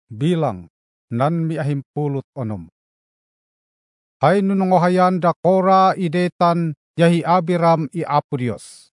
Bilang nan miahimpulot onom. Hay nunungohayan da Kora idetan yahi Abiram i Apo Dios.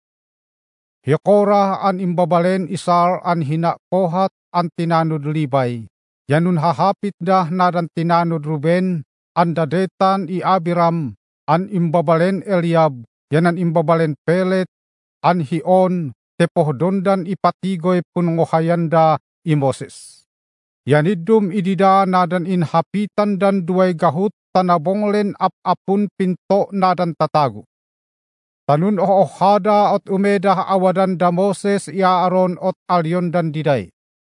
Hi Kora an imbabalen isar an hina Kohat an tinanud Libay. Yanun hahapit dah nadan tinanud Ruben an dadetan i Abiram an imbabalen Eliab yanan imbabalen Pelet an hion tepohdondan ipatigoy punungohayanda i Moses. Yanidum idida nadan inhapitan dan duay gahut tanabonglen apun pinto nadan tatagu. Tanun ohada ot umedah awadan da Moses ia Aaron ot alyon dan diday.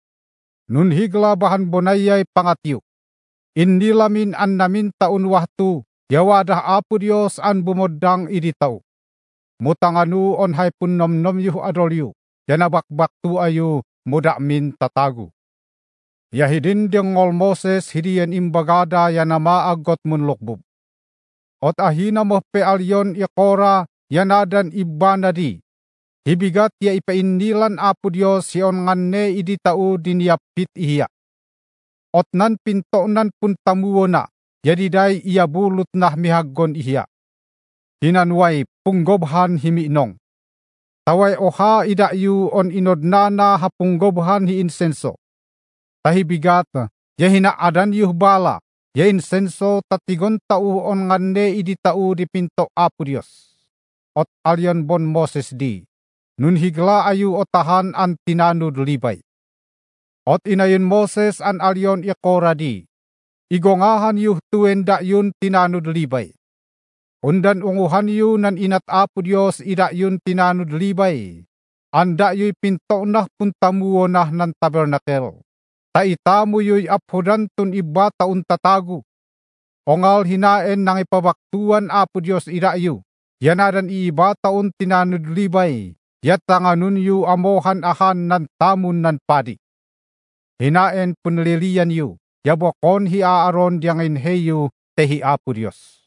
Nun higla bahan bonayay pangatiyuk. Indilamin an namin taun wahtu yawadah Apo Dios an bumodang iditaw. Mutanganu on hay punnom yuh adolyu. Yanabakbaktu ayu mudamin tatagu. Yahidin ngol Moses hidiyan imbagada yanama agot munlokbub. Ot ahina mo pe alyon ikora yanadan ibanadi. Hibigat ya ipainilan Apo Dios yon nganne iditau diniapit iya. Ot nan pinto nan puntamuo na yadiday iya bulut nah mihaggon iya. Hinanway punggobhan himiinong. Taway oha idayu on inodnana hapunggobhan hi insenso. Tahibigat, yahina adan yuhbala, ya insenso tatigon tau on nganne iditau di pinto Apo Dios. Ot alyon bon Moses di, nun higla ayu otahan an tinanud Libay. Ot inayon Moses an alyon ikora di, igongahan yuh tuenda yun tinanud Libay. Undan unguhan yu nan inat Apo Dios ida yun tinanud Libay. Anda yu'y pinto nah puntamuo nah nan tabernakel. Taitamu yu'y aphodan tun iba taun tatagu. Ongal hinaen nang ipabaktuan Apo Dios ida yu. Yanadan iba taun tinanud Libay. Yatanganun yu amohan ahan nan tamun nan padi. Hinaen punlilian yu. Yabokon hi Aaron diangin heyu tehi Apo Dios.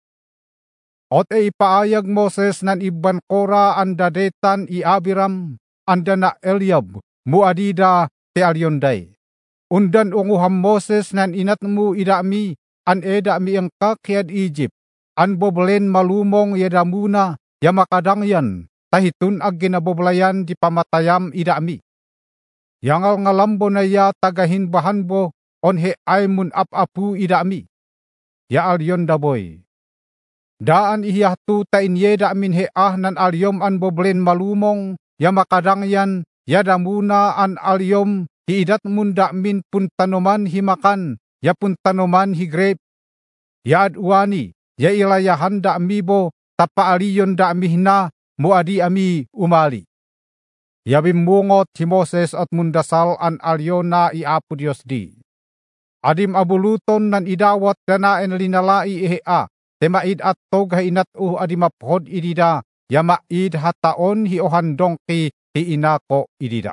Ot ipaayag Moses nan iban Kora an dadetan i Abiram, anda na Eliab, muadida te alyonday. Undan unguham Moses nan inatmu idami, an edami ang kakyad Egypt, an boblen malumong yadamuna, yamakadangyan, tahitun ag ginaboblayan di pamatayam idami. Yangal ngalambo na ya tagahin bahanbo, on he aymun apu idami. Ya alyon daboy. Daan ihiyahtu ta inyeda min heah nan alyom an boblen malumong, ya makadangyan, ya damuna an alyom, hiidat munda min puntanoman himakan, ya puntanoman higrep, ya adwani, ya ilayahan da amibo, tapa aliyon da amihna, muadi ami umali. Ya bimungot si Moses at mundasal an alyona i Apo Dios di. Adim abuluton nan idawat danaen linalai ihea, temaid at tog hainat adimaphod idida, yamaid hataon hi ohandongki hi inako idida.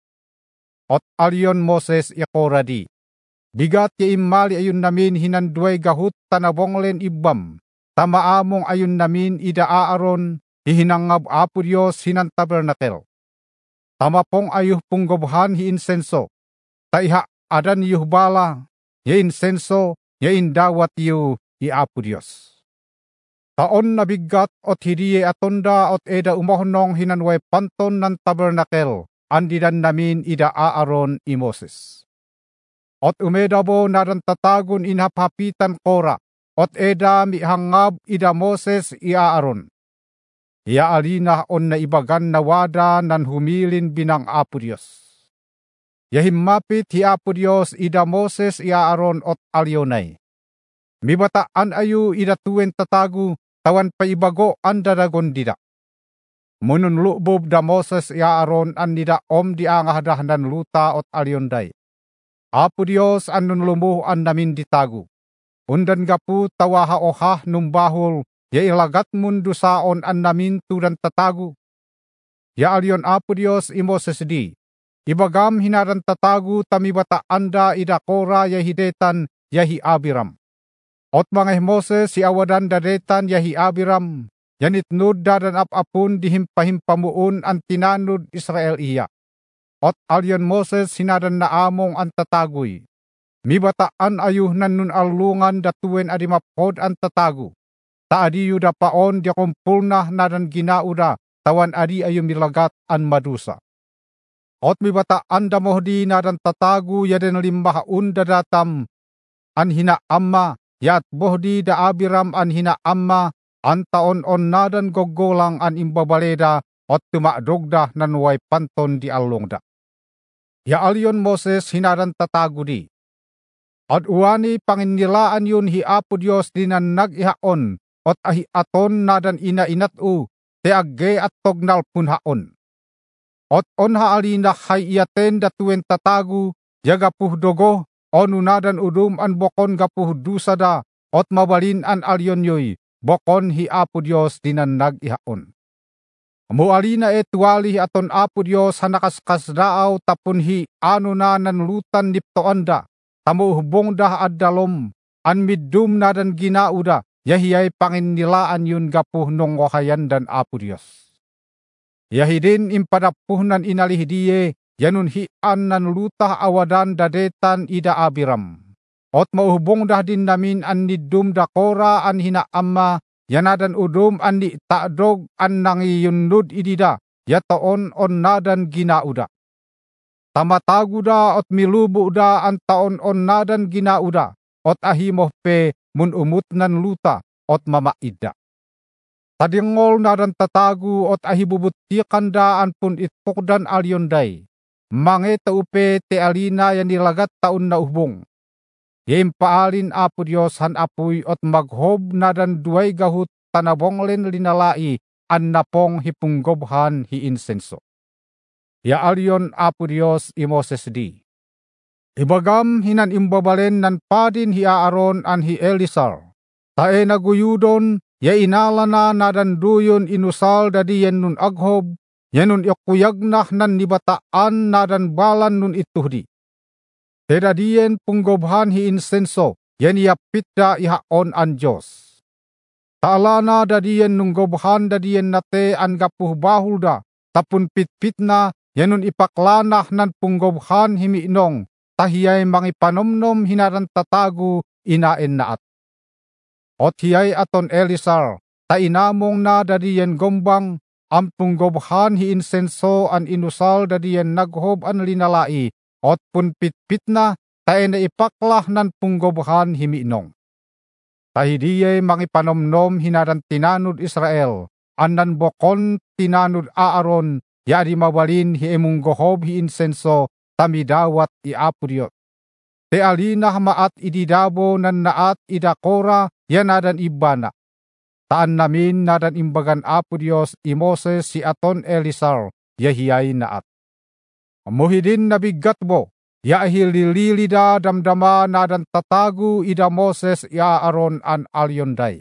Ot alyon Moses ikoradi. Bigat ya imali ayun namin hinanduay gahut tanabonglen ibam, tamaamong ayun namin ida Aaron, hihinangab Apo Dios hinan tabernakel. Tamapong ayuh punggobhan hi insenso, taiha adan yuh bala, ya insenso, ya indawat yu i Apo Dios. Taon na bigat ot hidiye atonda ot eda umahonong hinanway panton ng tabernakel, andidan namin ida Aaron i Moses. Ot umedabo naran tatagun inhapapitan Kora, ot eda mihangab ida Moses i Aaron. Ya alina on na ibagan na wada nan humilin binang Apo Dios. Yahimmapit hi Apo Dios ida Moses i Aaron ot alyonay. Mibataan ayu ida tuen tatagu, tawan paibago ang dadagon dida. Munun lubob da Moses i Aaron an nida di angahadahnan luta ot alyonday. Apo Dios an nun lumuh an namin ditagu. Undan gapu tawaha ohah numbahul, ya ilagat mundu saon an namin tudan tatagu. Ya alyon Apo Dios i Moses di. Ibagam hinaran tatagu tamibata anda ida Kora yahidetan yahi Abiram. Ot mga Moses si awadan dadetan yahi Abiram, yanitnud dadan apapun dihimpahimpamuun ang tinanud Israel iya. ot alyon Moses hinadan na among ang tatagoy. Mibataan ayuh nan nun alungan datuen adi mapod ang tatago. Ta adi yuda paon dia kumpulna nadan ginauda tawan adi ayu milagat an madusa. Ot mibataan da mohdi nadan tatago yaden limbah unda datam an hina amma yat bohdi da Abiram an hina amma an taon-on nadan gogolang an imbabaleda ot tumakdogda nan way panton di alongda. Ya alyon Moses hinadan tatago di. At uwani panginilaan yun hi Apo Dios dinan nag-ihaon ot ahi aton nadan ina-inat-u te agge at tognal punhaon. Ot onha alina hay iaten datuen tatagu yaga puhdogo onu nadan udum an bokon gapuh dusada ot mabalin an alyon yoy bokon hi Apo Dios dinan nag-ihaon. Mualina tuwali aton Apo Dios hanakaskas daaw tapon hi ano na nanlutan niptoanda tamo hubong dah addalom an middum nadan ginauda yahiyay panginilaan yun gapuh nung wakayan dan Apo Dios. Yahidin impadapuhnan inalihdiye yanun hian nan lutah awadan dadetan ida Abiram. Ot mauhubong dah din namin an niddum da Kora an hina amma yanadan udum an ni takdog an nangiyunnud idida yataon on nadan ginauda. Tamataguda ot milubu da an taon on nadan ginauda ot ahimoh pe mun umut nan luta ot mamaida. Tadingol nadan tatagu ot ahibubutikan da an pun itpokdan alyonday. Mange taupe te alina yan nilagat taon na ubong. Yem paalin Apo Dios han apuy ot maghob nadan duay gahut tanabonglen linalai an napong hipunggobhan hi insenso. Ya alyon Apo Dios i Moses di. Ibagam hinan imbabalen nan padin hi Aaron an hi Elisar. Tae naguyudon ya inala na nadan duyon inusal dadiyen nun aghob yanun ikuyagnah nan nibataan nadan balan nun ituhdi. Tedadiyen punggobhan hi insenso yan yapitda ihaon an Diyos. Taalana dadiyen nung gobhan dadiyen nate an gapuh bahulda tapun pitpit na yanun ipaklanah nan punggobhan himiinong tahiyay mangipanomnom hinaran tatagu inaen naat. Ot hiyay aton Elisar ta inamong na dadiyen gombang ang punggobhan hi insenso an inusal dadiyen naghob an linalai ot pun pitpit na tae na ipaklah nan punggobhan himiinong. Tahidiyay mangipanomnom hinaran tinanud Israel an nan bokon tinanud Aaron yadi mabalin hi emung gohob hi insenso tamidawat i Apo Dios. Te alinah maat ididabo nan naat ida Kora yanadan ibana. Taan namin nadan imbagan Apo Dios i Moses si aton Elisar yahiyay naat. Muhidin nabigat bo yahilililida damdama nadan tatagu ida Moses i Aaron an alyonday.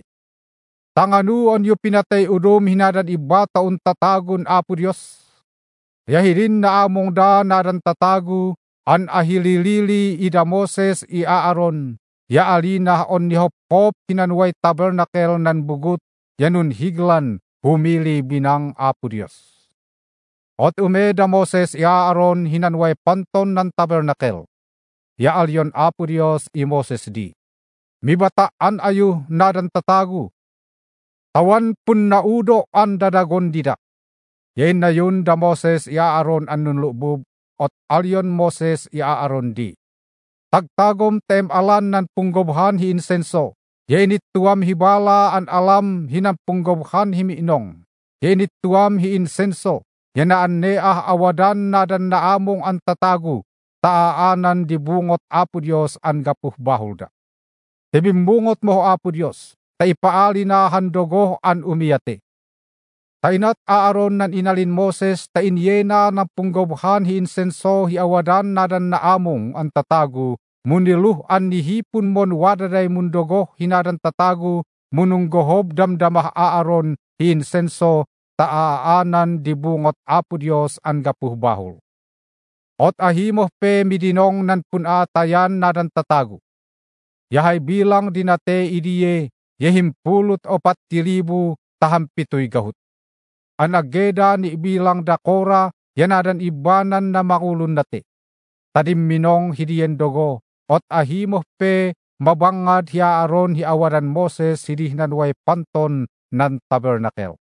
Tanganu on yu pinatay udum hinadan iba taon tatagun Apo Dios. Yahidin na among da nadan tatagu an ahililili ida Moses i Aaron ya alina on nihopop kinanway tabernakel nan bugut yanun higlan humili binang Apo Dios. Ot umeda Moses i Aaron hinanway panton nan tabernakel ya alyon Apo Dios i Moses di. Mibataan ayu nadan tatagu tawan pun naudo an dadagon dida. Yain na yun da Moses i Aaron an nunlubub ot alyon Moses i Aaron di. Tagtagom tem alan nan punggobhan hi insenso. Yainit tuam hibala an alam hinang punggobhan himiinong. Yainit tuam hi insenso. Yanaan neah awadan nadan naamong an tatagu. Taaanan dibungot Apo Dios an gapuh bahulda. Tebimbungot mo Apo Dios. Taipaali na handogo an umiyate. Tainat Aaron nan inalin Moses tainyena ng punggobhan hi insenso hi awadan nadan naamong ang tatagu muniluh an nihipun mon wadaday mundogo hinadan tatagu munung gohob damdamah Aaron hi insenso taaanan dibungot Apo Dios an gapuh bahul. Ot ahimoh pe midinong nan punatayan nadan tatagu. Yahay bilang dinate idiye yehimpulot 4,000 tahampitoy gahut. An ageda ni bilang da Kora yanadan ibanan na makulun nati. Tadim minong hidiyen dogo, ot ahimoh pe mabangad hi Aaron hi awadan Moses hidihnan way panton nan tabernakel.